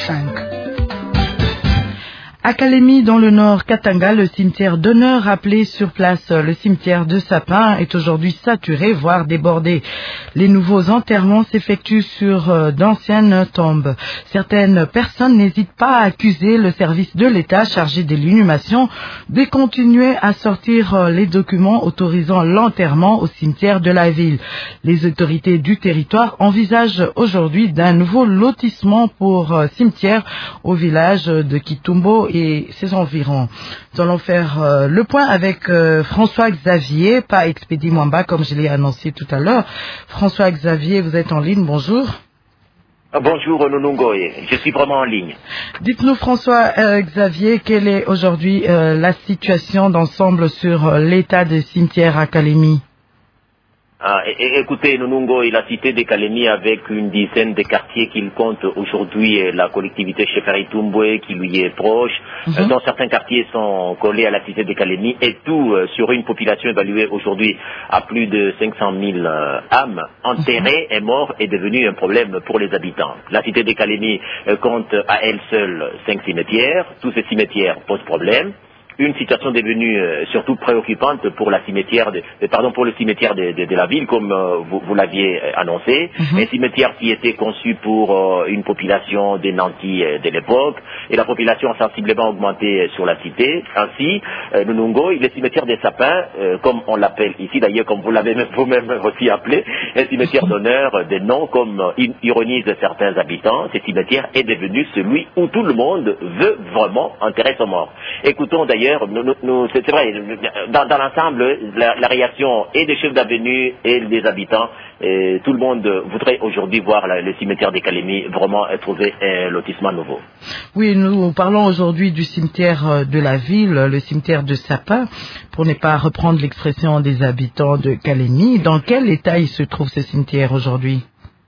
5. À Kalemi, dans le nord Katanga, le cimetière d'honneur appelé sur place le cimetière de Sapin est aujourd'hui saturé, voire débordé. Les nouveaux enterrements s'effectuent sur d'anciennes tombes. Certaines personnes n'hésitent pas à accuser le service de l'État chargé de l'inhumation de continuer à sortir les documents autorisant l'enterrement au cimetière de la ville. Les autorités du territoire envisagent aujourd'hui d'un nouveau lotissement pour cimetière au village de Kitumbo et ses environs. Nous allons faire le point avec François Xavier, pas Expédie Mwamba comme je l'ai annoncé tout à l'heure. François Xavier, vous êtes en ligne, bonjour. Bonjour Nunungoye, je suis vraiment en ligne. Dites-nous François Xavier, quelle est aujourd'hui la situation d'ensemble sur l'état des cimetières à Kalemi? Écoutez, Nunungoye, la cité de Kalemi avec une dizaine de quartiers qu'il compte aujourd'hui, la collectivité Cheferi Tumbwe qui lui est proche, dont certains quartiers sont collés à la cité de Kalemi, et tout sur une population évaluée aujourd'hui à plus de 500 000 âmes enterrées et mortes est devenu un problème pour les habitants. La cité de Kalemi compte à elle seule 5 cimetières, tous ces cimetières posent problème. Une situation devenue surtout préoccupante pour le cimetière de la ville, comme vous l'aviez annoncé. Un cimetière qui était conçu pour une population des nantis de l'époque, et la population a sensiblement augmenté sur la cité. Ainsi, Nunungoye, le cimetière des sapins, comme on l'appelle ici, d'ailleurs comme vous l'avez vous-même aussi appelé, un cimetière d'honneur, des noms comme ironisent certains habitants. Ce cimetière est devenu celui où tout le monde veut vraiment enterrer son mort. Écoutons d'ailleurs, c'est vrai, dans l'ensemble, la réaction et des chefs d'avenue et des habitants, tout le monde voudrait aujourd'hui voir le cimetière des Kalemi vraiment trouver un lotissement nouveau. Oui, nous parlons aujourd'hui du cimetière de la ville, le cimetière de Sapin, pour ne pas reprendre l'expression des habitants de Kalemi. Dans quel état il se trouve ce cimetière aujourd'hui?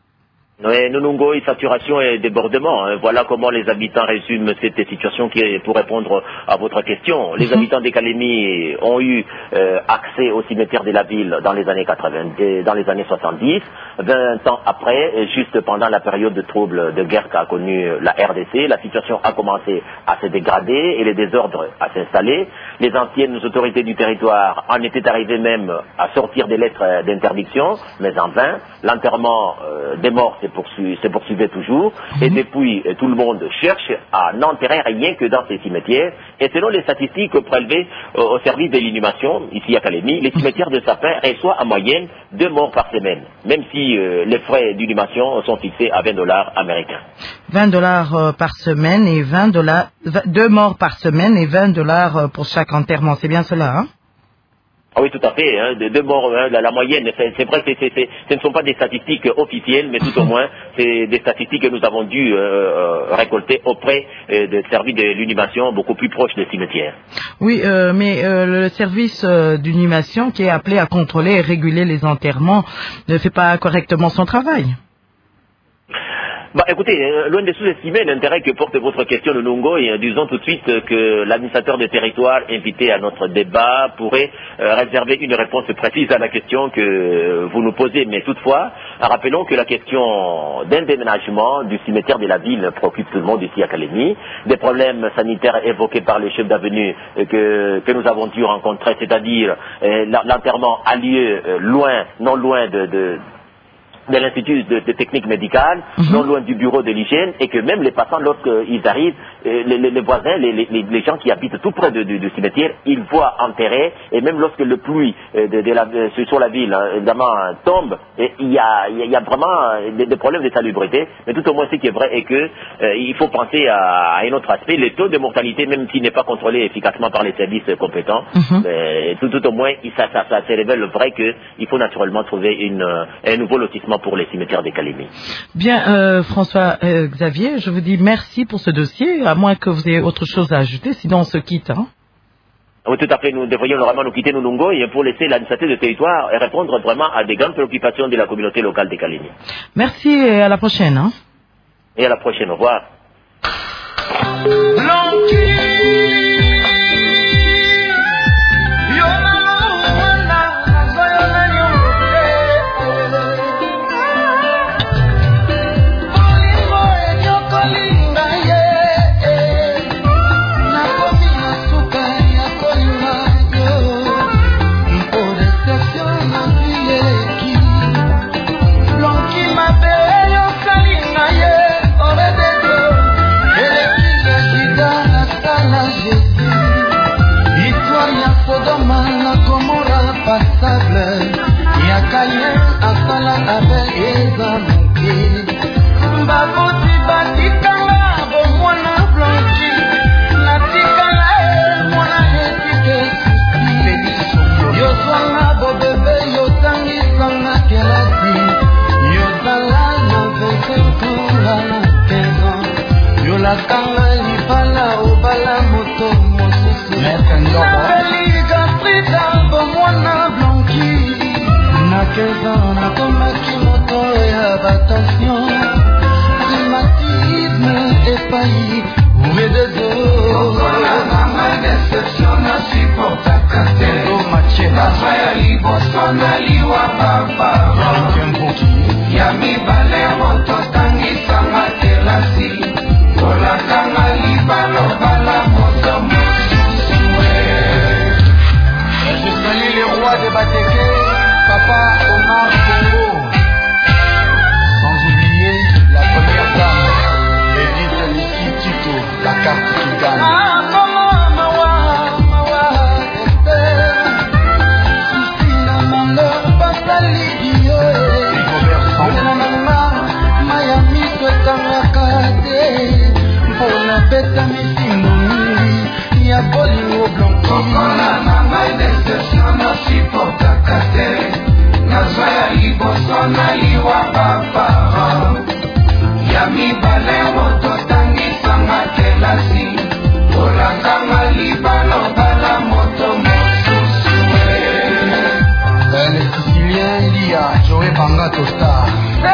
Nunungoye, saturation et débordement. Voilà comment les habitants résument cette situation pour répondre à votre question. Les habitants de Kalemi ont eu accès au cimetière de la ville dans les années 80, dans les années 70, 20 ans après, juste pendant la période de trouble de guerre qu'a connue la RDC. La situation a commencé à se dégrader et les désordres à s'installer. Les anciennes autorités du territoire en étaient arrivées même à sortir des lettres d'interdiction, mais en vain. L'enterrement des morts se poursuivait toujours, et depuis tout le monde cherche à n'enterrer rien que dans ces cimetières, et selon les statistiques prélevées au service de l'inhumation ici à Kalemi, les cimetières de Sapin reçoivent en moyenne 2 morts par semaine, même si les frais d'inhumation sont fixés à $20 américains. $20 par semaine et $20, 2 morts par semaine et $20 pour chaque enterrement, c'est bien cela, hein? Ah oui, tout à fait. Deux morts, la moyenne, c'est vrai que ce ne sont pas des statistiques officielles, mais tout au moins, c'est des statistiques que nous avons dû récolter auprès des services de l'inhumation beaucoup plus proches des cimetières. Oui, mais le service d'inhumation qui est appelé à contrôler et réguler les enterrements ne fait pas correctement son travail. Écoutez, loin de sous-estimer l'intérêt que porte votre question, Nunungoye, disons tout de suite que l'administrateur des territoires invité à notre débat pourrait réserver une réponse précise à la question que vous nous posez. Mais toutefois, rappelons que la question d'un déménagement du cimetière de la ville préoccupe tout le monde ici à Kalemi. Des problèmes sanitaires évoqués par les chefs d'avenue que nous avons dû rencontrer, c'est-à-dire l'enterrement a lieu non loin de l'Institut de technique médicale, non loin du bureau de l'hygiène, et que même les passants, lorsqu'ils arrivent, les voisins, les gens qui habitent tout près du cimetière, ils voient enterrer, et même lorsque le pluie sur la ville, évidemment, tombe, il y a vraiment des problèmes de salubrité, mais tout au moins ce qui est vrai est que il faut penser à un autre aspect, le taux de mortalité, même s'il n'est pas contrôlé efficacement par les services compétents, tout au moins, ça se révèle vrai qu'il faut naturellement trouver un nouveau lotissement pour les cimetières des Kalemi. Bien, François Xavier, je vous dis merci pour ce dossier, à moins que vous ayez autre chose à ajouter, sinon on se quitte. Hein? Oui, tout à fait, nous devrions vraiment nous quitter Nunungoye pour laisser l'administrateur de territoire et répondre vraiment à des grandes préoccupations de la communauté locale des Kalemi. Merci et à la prochaine. Hein? Et à la prochaine, au revoir. Abel eza moke baboti batikanga bomwana blanchi natikala mwana etike yozwanga bobebe yotangisanga kelasi yozala na 25 nga na 15 ans yolakanga libala obala moto mosusu napeli gastrita bomwana blanchi na 15 ans nakomaki moto ya batension rhumatisme epai omedezokola mama deception nasupportaka te naza ya liboso naliwa bapara ya mibale moto tangisanga kelasi kolakanga libalobala moto mosusue. Je salue les rois de Bateke, Papa Omar Congo, sans oublier la première dame, Edith Lissi Tito, la carte qui gagne. Beta misindo mingi ya bolingo blanchi kokola mama deception nasupportaka te nazwa ya liboso naliwa bapara ya mibale moto tangisanga kelasi kolakanga libalobala moto mosusue. Le Sicilien Lia Joe Banga Tosta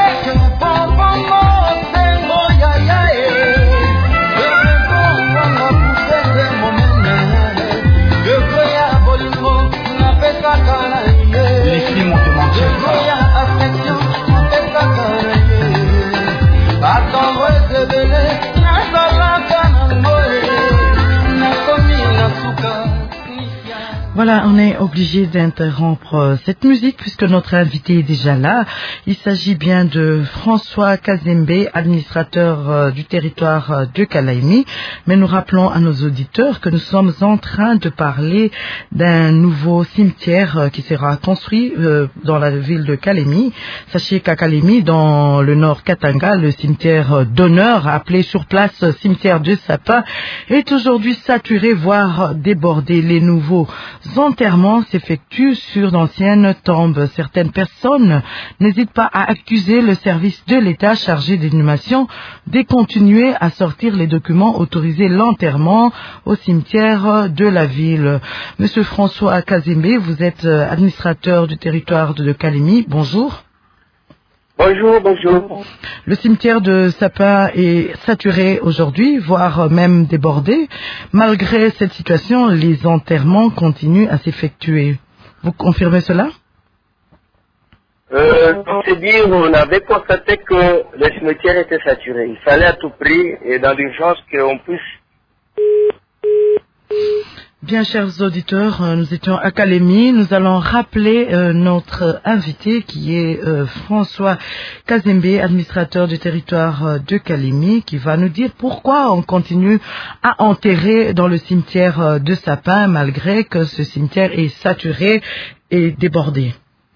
Voilà, on est obligé d'interrompre cette musique puisque notre invité est déjà là. Il s'agit bien de François Kazembe, administrateur du territoire de Kalaimi. Mais nous rappelons à nos auditeurs que nous sommes en train de parler d'un nouveau cimetière qui sera construit dans la ville de Kalaimi. Sachez qu'à Kalaimi, dans le nord Katanga, le cimetière d'honneur, appelé sur place cimetière de Sapin, est aujourd'hui saturé, voire débordé. Les nouveaux enterrements s'effectuent sur d'anciennes tombes. Certaines personnes n'hésitent pas à accuser le service de l'État chargé d'inhumation de continuer à sortir les documents autorisant l'enterrement au cimetière de la ville. Monsieur François Kazembe, vous êtes administrateur du territoire de Kalaimi. Bonjour. Bonjour, bonjour. Le cimetière de Sapin est saturé aujourd'hui, voire même débordé. Malgré cette situation, les enterrements continuent à s'effectuer. Vous confirmez cela? C'est dire, on avait constaté que le cimetière était saturé. Il fallait à tout prix et dans l'urgence qu'on puisse... Bien, chers auditeurs, nous étions à Kalaimi. Nous allons rappeler notre invité qui est François Kazembe, administrateur du territoire de Kalaimi, qui va nous dire pourquoi on continue à enterrer dans le cimetière de Sapin malgré que ce cimetière est saturé et débordé.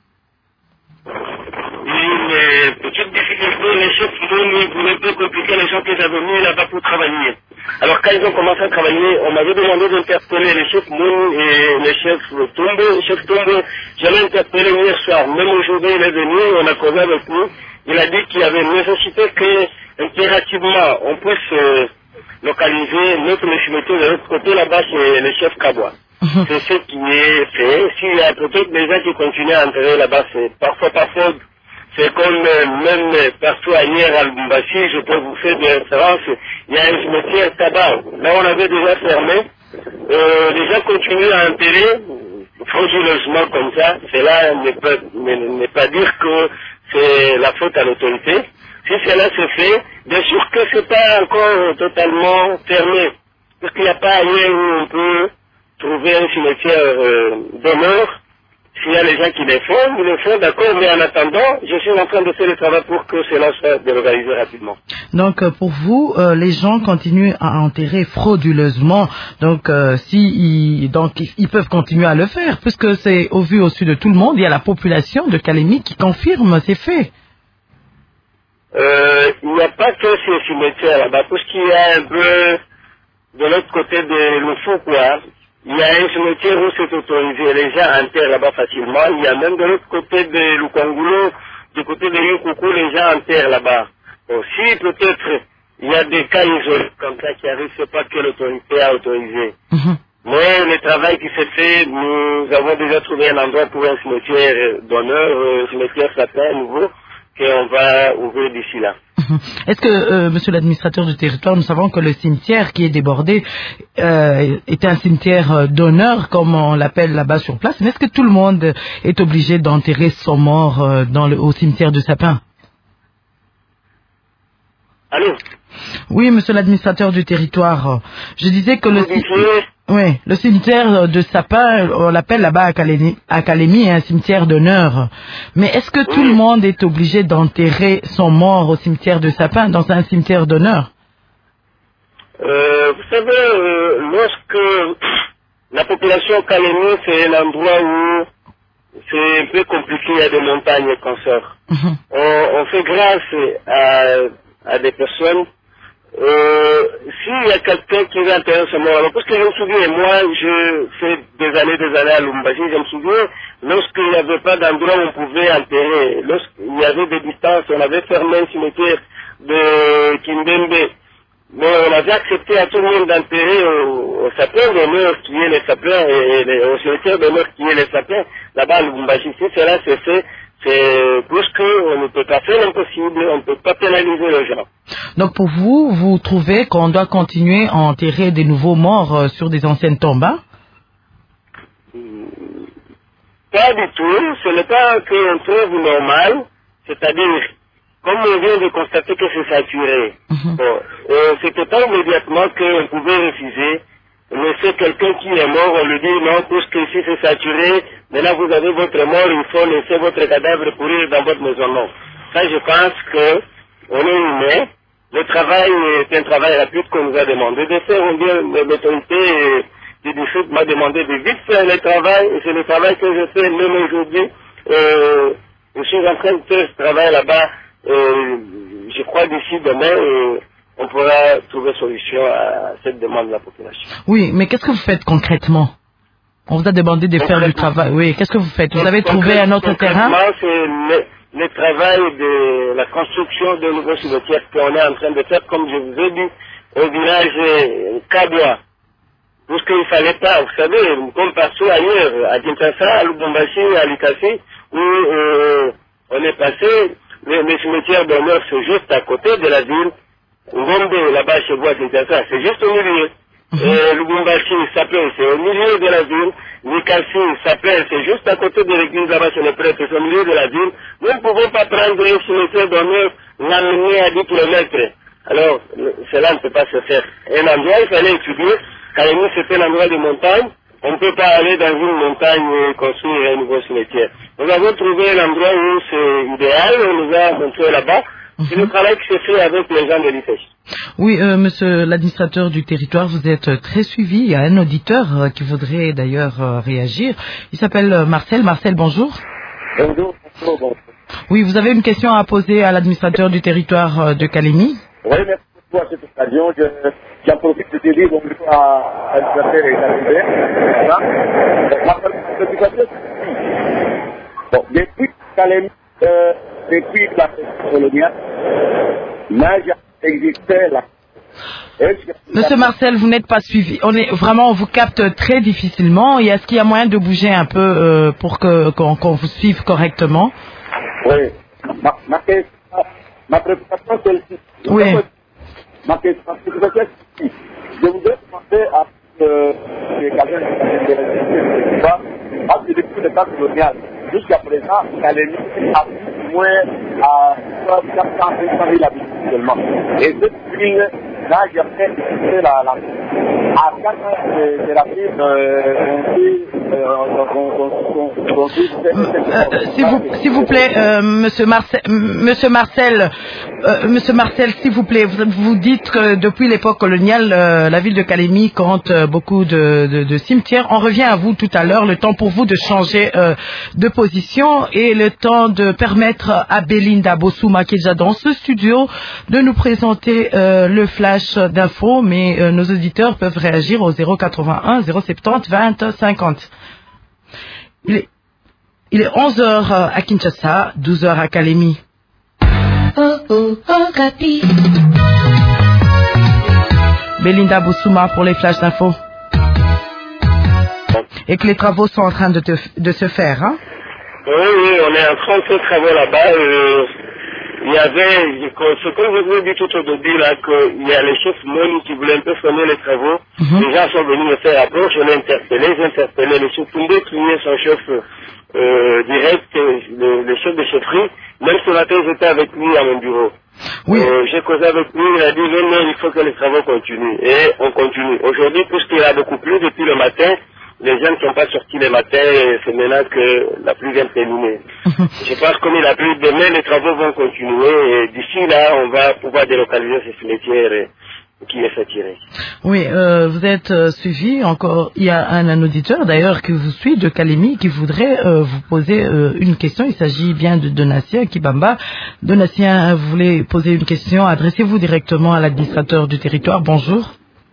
Oui, mais petite difficulté, les chefs ne voulaient pas compliquer les gens que j'avais mis là-bas pour travailler. Alors quand ils ont commencé à travailler, on m'avait demandé d'interpeller les chefs Moon et les chefs Tombe. Le chef Tombe, je l'ai interpellé hier soir. Même aujourd'hui, il est venu, on a causé avec lui. Il a dit qu'il y avait une nécessité que, impérativement, on puisse localiser notre cimetière de l'autre côté, là-bas, c'est le chef Kabwa. C'est ce qui est fait. S'il y a peut-être des gens qui continuent à enterrer là-bas, c'est parfois pas faute. C'est comme même partout ailleurs à Lubumbashi, je peux vous faire des références, il y a un cimetière tabac. Là on avait déjà fermé. Les gens continuent à enterrer frauduleusement comme ça. Cela ne pas dire que c'est la faute à l'autorité. Si cela se fait, bien sûr que c'est pas encore totalement fermé. Parce qu'il n'y a pas ailleurs où on peut trouver un cimetière d'honneur. S'il y a a les gens qui les font, d'accord, mais en attendant, je suis en train de faire le travail pour que cela soit délocalisé rapidement. Donc, pour vous, les gens continuent à enterrer frauduleusement, donc ils peuvent continuer à le faire, puisque c'est au vu au-dessus de tout le monde, il y a la population de Kalemi qui confirme ces faits. Il n'y a pas que ces cimetières là-bas, parce qu'il y a un peu de l'autre côté de Lufukwa, il y a un cimetière où c'est autorisé, les gens enterrent là-bas facilement. Il y a même de l'autre côté de Lukangulo, du côté de Yukoukou, les gens enterrent là-bas. Donc si peut-être il y a des cas isolés comme ça qui arrivent, c'est pas que l'autorité a autorisé. Mais le travail qui s'est fait, nous avons déjà trouvé un endroit pour un cimetière d'honneur, un cimetière sapin nouveau, qu'on va ouvrir d'ici là. Est-ce que, monsieur l'administrateur du territoire, nous savons que le cimetière qui est débordé est un cimetière d'honneur, comme on l'appelle là-bas sur place, mais est-ce que tout le monde est obligé d'enterrer son mort au cimetière de Sapin? Allô? Oui, monsieur l'administrateur du territoire, je disais que le cimetière de Sapin, on l'appelle là-bas à Kalemi, un cimetière d'honneur. Mais est-ce que tout le monde est obligé d'enterrer son mort au cimetière de Sapin, dans un cimetière d'honneur? Vous savez, lorsque la population Kalemi, c'est un endroit où c'est un peu compliqué, il y a des montagnes et consorts. On fait grâce à des personnes. S'il y a quelqu'un qui veut enterrer ce mort, parce que je me souviens, moi, je fais des années à Lumbashi, je me souviens, lorsqu'il n'y avait pas d'endroit où on pouvait enterrer, lorsqu'il y avait des distances, on avait fermé un cimetière de Kimbembe, mais on avait accepté à tout le monde d'enterrer au sapin d'honneur qui est les sapins, et au cimetière d'honneur qui est les sapins, là-bas à Lumbashi. Si cela s'est fait, c'est plus qu'on ne peut pas faire l'impossible, on ne peut pas pénaliser les gens. Donc pour vous, vous trouvez qu'on doit continuer à enterrer des nouveaux morts sur des anciennes tombes? Pas du tout, ce n'est pas qu'on trouve normal, c'est-à-dire, comme on vient de constater que c'est saturé, c'était pas immédiatement qu'on pouvait refuser. Laisser quelqu'un qui est mort, on lui dit non, puisque ici c'est saturé, maintenant vous avez votre mort, il faut laisser votre cadavre pourrir dans votre maison. Non. Ça, je pense que on est humain. Le travail est un travail rapide qu'on nous a demandé de faire. On dit, l'autorité du district m'a demandé de vite faire le travail, et c'est le travail que je fais même aujourd'hui. Je suis en train de faire ce travail là-bas, je crois d'ici demain, on pourra trouver solution à cette demande de la population. Oui, mais qu'est-ce que vous faites concrètement? On vous a demandé de faire du travail. Oui, qu'est-ce que vous faites? Vous avez trouvé un autre terrain? C'est le travail de la construction de nouveaux cimetières qu'on est en train de faire, comme je vous ai dit, au village Kadoua. Parce qu'il ne fallait pas, vous savez, comme partout ailleurs, à Kinshasa, à Lubumbashi, à Likasi, où on est passé, les cimetières d'honneur, c'est juste à côté de la ville. Ngombe, là-bas chez vous à Kinshasa, c'est juste au milieu. Lubumbashi, Sapin, c'est au milieu de la ville. Likasi, Sapin, c'est juste à côté de l'église là-bas chez les prêtres, c'est au milieu de la ville. Nous ne pouvons pas prendre un cimetière d'honneur, l'amener à 10 km. Alors, cela ne peut pas se faire. Un endroit, il fallait étudier. Kalemi, c'était un endroit de montagne. On ne peut pas aller dans une montagne et construire un nouveau cimetière. Nous avons trouvé un endroit où c'est idéal, on nous a montré là-bas. C'est le travail qui s'est fait avec les gens de l'IFES. Oui, monsieur l'administrateur du territoire, vous êtes très suivi. Il y a un auditeur qui voudrait d'ailleurs réagir. Il s'appelle Marcel. Marcel, bonjour. Bonjour, bonjour. Oui, vous avez une question à poser à l'administrateur du territoire de Kalemi? Oui, merci beaucoup à cette occasion. J'en profite de te dire bonjour à l'administrateur et à l'administrateur. Bon, depuis Kalemi, depuis la période coloniale, là, existait la... Monsieur Marcel, vous n'êtes pas suivi. On vous capte très difficilement. Et est-ce qu'il y a moyen de bouger un peu pour qu'on vous suive correctement? Oui. Ma préoccupation, c'est celle-ci. Oui. Ma préoccupation, c'est celle-ci. Je voudrais demander à quelqu'un de la parce que depuis le temps colonial, jusqu'à présent, Kalemi a plus ou moins à 400 000 habitants seulement. Et cette ville, là, j'ai fait la à 4 ans de la ville, S'il vous plaît, Monsieur Marcel, s'il vous plaît, vous dites que depuis l'époque coloniale, la ville de Calémie compte beaucoup de cimetières. On revient à vous tout à l'heure, le temps pour vous de changer de position et le temps de permettre à Belinda Bossouma, qui est déjà dans ce studio, de nous présenter le flash d'infos, mais nos auditeurs peuvent réagir au 081 070 20 50. Il est 11h à Kinshasa, 12h à Calémie. Belinda Bossouma pour les flashs d'infos. Et que les travaux sont en train de se faire, hein? Oui, on est en train de faire travaux là-bas. Il y avait, ce que je vous ai dit tout au début là, qu'il y a les chefs Moni qui voulaient un peu freiner les travaux. Les gens sont venus me faire approche, je l'ai interpellé, le chef Toundé qui est son chef direct, le chef de chefferie. Même ce matin, j'étais avec lui à mon bureau. Oui. J'ai causé avec lui, il a dit non, il faut que les travaux continuent. Et on continue. Aujourd'hui, puisqu'il a beaucoup plu depuis le matin, les gens ne sont pas sortis le matin, c'est maintenant que la pluie vient de terminer. Je pense que comme il a plu, demain les travaux vont continuer et d'ici là, on va pouvoir délocaliser ce cimetière qui est saturé. Oui, vous êtes suivi encore. Il y a un auditeur d'ailleurs qui vous suit de Calémie qui voudrait vous poser une question. Il s'agit bien de Donatien Kibamba. Donatien, vous voulez poser une question. Adressez-vous directement à l'administrateur du territoire. Bonjour.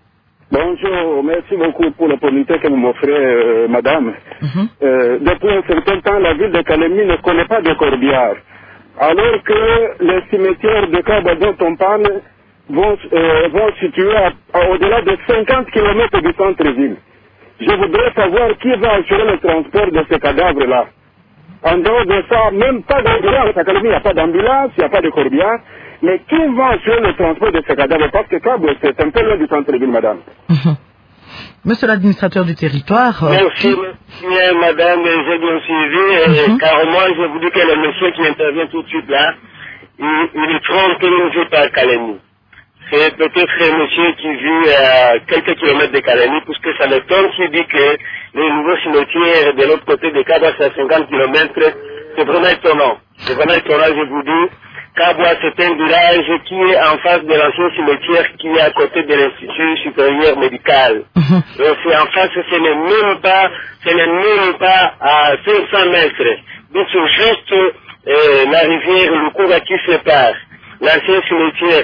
Bonjour, merci beaucoup pour l'opportunité que vous m'offrez, madame. Depuis un certain temps, la ville de Calémie ne connaît pas de corbillard. Alors que les cimetières de Kaba dont on parle vont situer au-delà de 50 km du centre-ville. Je voudrais savoir qui va assurer le transport de ces cadavres-là. En dehors de ça, même pas d'ambulance. À Calémie, il n'y a pas d'ambulance, il n'y a pas de corbillard. Mais qui va assurer le transport de ces cadavres? Parce que Cabo, c'est un peu loin du centre-ville, madame. Monsieur l'administrateur du territoire. Merci, madame, j'ai bien suivi. Car moi, je vous dis que le monsieur qui intervient tout de suite là, il est trompé par Calémie. C'est peut-être un monsieur qui vit à quelques kilomètres de Calémie, puisque ça m'étonne qui dit que les nouveaux cimetières de l'autre côté de Cabo, c'est à 50 kilomètres. C'est vraiment étonnant. C'est vraiment étonnant, je vous dis. Kaboua, c'est un village qui est en face de l'ancien cimetière qui est à côté de l'Institut supérieur médical. C'est en face, ce n'est même pas à 500 mètres. Donc c'est juste la rivière Lukuga qui sépare l'ancien cimetière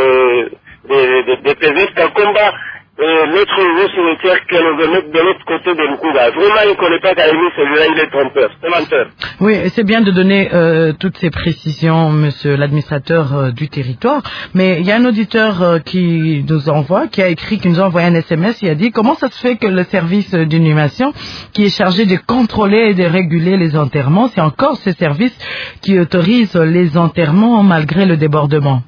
de PVS Kakomba l'autre nouveau cimetière que l'on veut mettre de l'autre côté de Lukuga. Vraiment, il ne connaît pas Calémie, celui-là, il est trompeur, c'est menteur. Oui, c'est bien de donner toutes ces précisions, monsieur l'administrateur du territoire, mais il y a un auditeur qui nous envoie, qui a écrit, qui nous a envoyé un SMS, il a dit comment ça se fait que le service d'inhumation, qui est chargé de contrôler et de réguler les enterrements, c'est encore ce service qui autorise les enterrements malgré le débordement.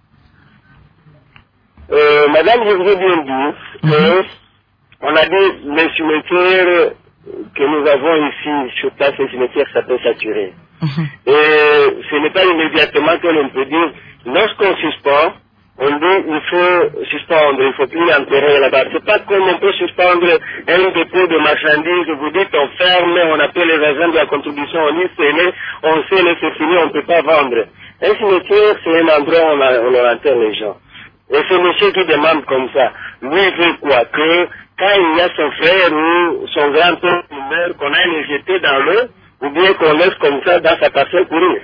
Madame, je voudrais bien dire on a dit les cimetières que nous avons ici sur place, les cimetières, ça peut saturer. Et ce n'est pas immédiatement que l'on peut dire, lorsqu'on suspend, on dit il faut suspendre, il ne faut plus enterrer là-bas. C'est pas comme on peut suspendre un dépôt de marchandises, vous dites on ferme, on appelle les agents de la contribution, on dit on sait c'est fini, on ne peut pas vendre. Un cimetière, c'est un endroit où on enterre les gens. Et c'est monsieur qui demande comme ça. Lui veut quoi? Que quand il y a son frère ou son grand-père qui meurt, qu'on aille le jeter dans l'eau, ou bien qu'on laisse comme ça dans sa parcelle courir.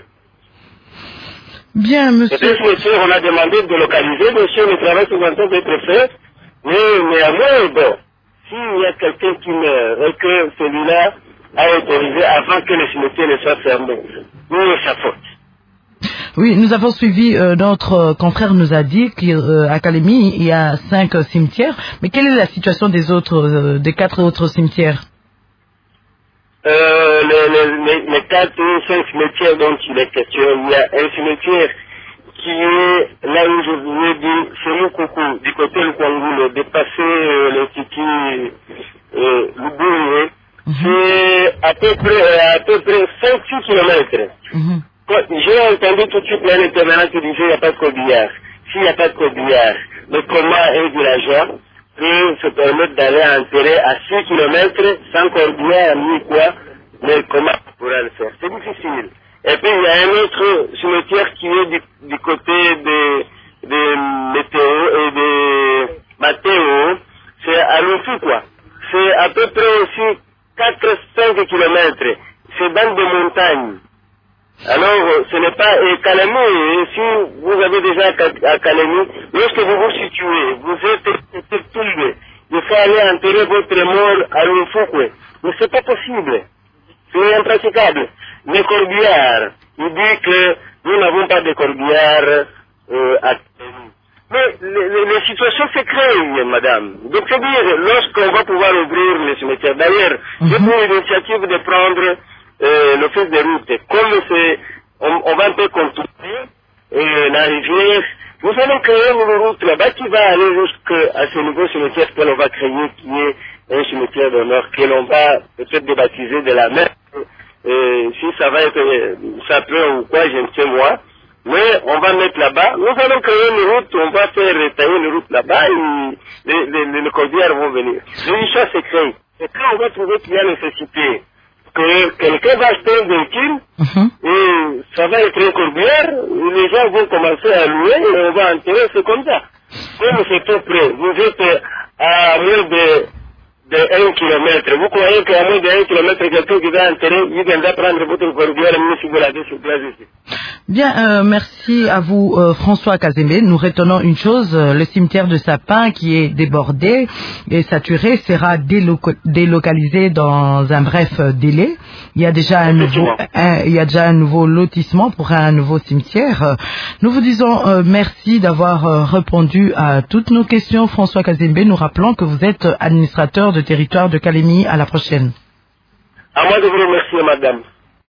Bien, monsieur. Et monsieur, on a demandé de localiser, monsieur, le travail sous en train d'être fait, mais néanmoins, bon, s'il y a quelqu'un qui meurt et que celui-là a autorisé avant que le cimetière ne soit fermé, nous, sa faute. Oui, nous avons suivi, notre confrère nous a dit qu'à Calémie, il y a 5 cimetières. Mais quelle est la situation des 4 autres cimetières? Les 4 ou 5 cimetières dont il est question, il y a un cimetière qui est là où je vous ai dit, c'est Moukoukou, du côté du Kwangoulou, dépassé l'Institut Lubuye. C'est à peu près 5-6 kilomètres. J'ai entendu tout de suite un intervenant qui disait qu'il n'y a pas de corbillard. S'il n'y a pas de corbillard, le coma est villageois, peut se permettre d'aller enterrer à 6 km sans corbière ni quoi, mais comment on pourra le faire? C'est difficile. Et puis il y a un autre cimetière qui est du côté des Météo et des Matteo, c'est à Lufu quoi. C'est à peu près aussi 4-5 km. C'est dans des montagnes. Alors, ce n'est pas Kalemi. Si vous avez déjà à Kalemi, lorsque vous vous situez, vous êtes tombé. Il faut aller enterrer votre mort à Lufukwe. Mais c'est pas possible. C'est impraticable. Les corbières, il dit que nous n'avons pas de corbières à Kalemi. Mais les situations se créent, madame. Donc, c'est-à-dire, lorsqu'on va pouvoir ouvrir les cimetières, d'ailleurs, j'ai pris l'initiative de prendre l'office de route. Comme on va un peu contourner la rivière, nous allons créer une route là-bas qui va aller jusqu'à ce nouveau cimetière que l'on va créer, qui est un cimetière d'honneur, que l'on va peut-être débaptiser de la mer. Si ça va être sapeur ou quoi, je ne sais moi. Mais on va mettre là-bas, nous allons créer une route, on va faire retailler une route là-bas et les corbières vont venir. Les choses se créent. Et quand on va trouver qu'il y a nécessité que quelqu'un va acheter un véhicule et ça va être une corbière, les gens vont commencer à louer et on va enterrer, c'est comme ça. Comme c'est tout près, vous êtes à moins de 1 kilomètre. Vous croyez qu'à moins de 1 kilomètre, quelqu'un qui va enterrer, il viendra prendre votre corbière même si vous l'avez sur place ici. Bien, merci à vous François Kazembe. Nous retenons une chose, le cimetière de Sapin qui est débordé et saturé sera délocalisé dans un bref délai. Il y a déjà un nouveau lotissement pour un nouveau cimetière. Nous vous disons merci d'avoir répondu à toutes nos questions, François Kazembe. Nous rappelons que vous êtes administrateur de territoire de Kalemi. À la prochaine. À moi de vous remercier, madame.